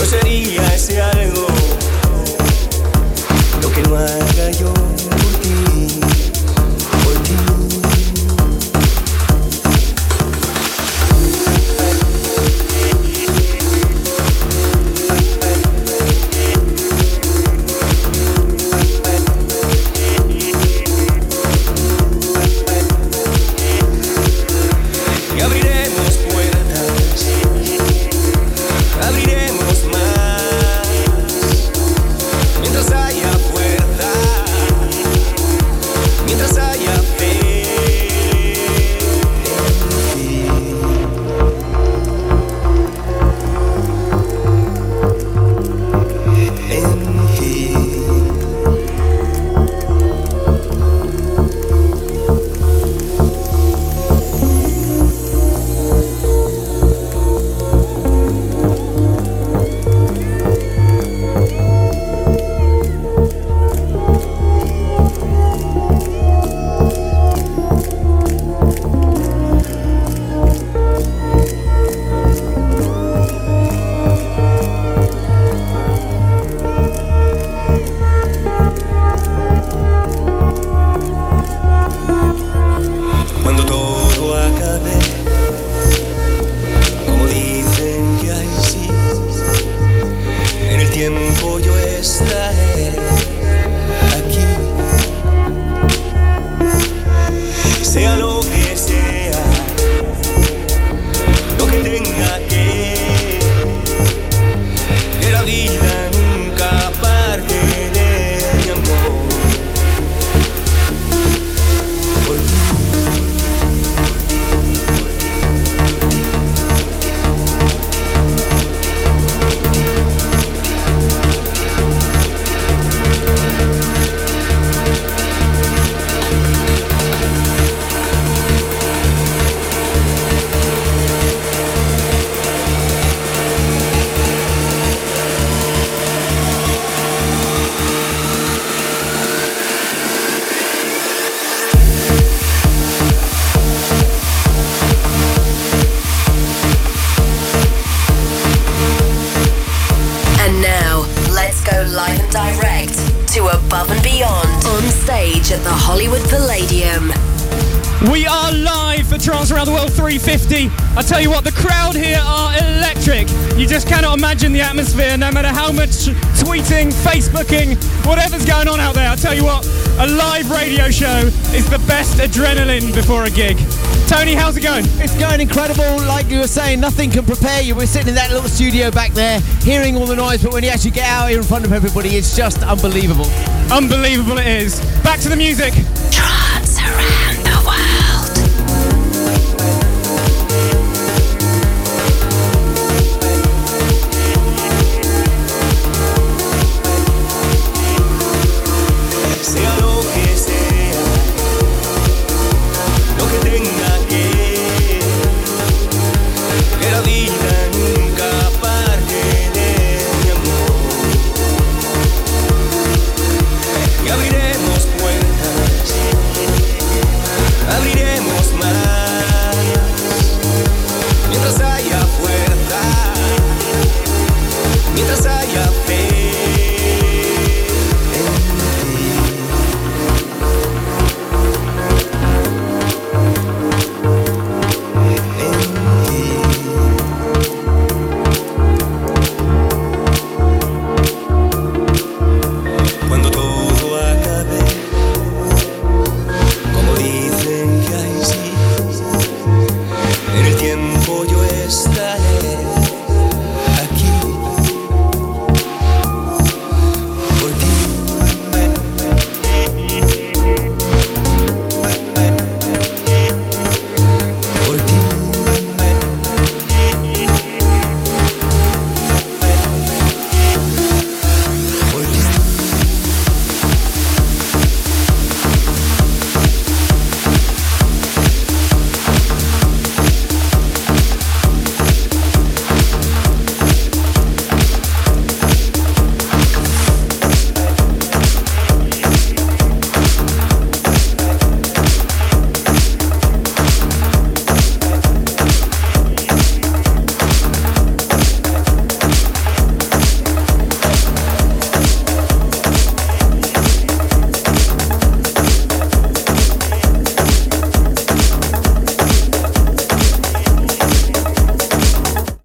no sería ese algo lo que no haga yo por ti, por ti. I tell you what, the crowd here are electric. You just cannot imagine the atmosphere, no matter how much tweeting, Facebooking, whatever's going on out there. I tell you what, a live radio show is the best adrenaline before a gig. Tony, how's it going? It's going incredible. Like you were saying, nothing can prepare you. We're sitting in that little studio back there, hearing all the noise, but when you actually get out here in front of everybody, it's just unbelievable. Unbelievable it is. Back to the music. Trance Around.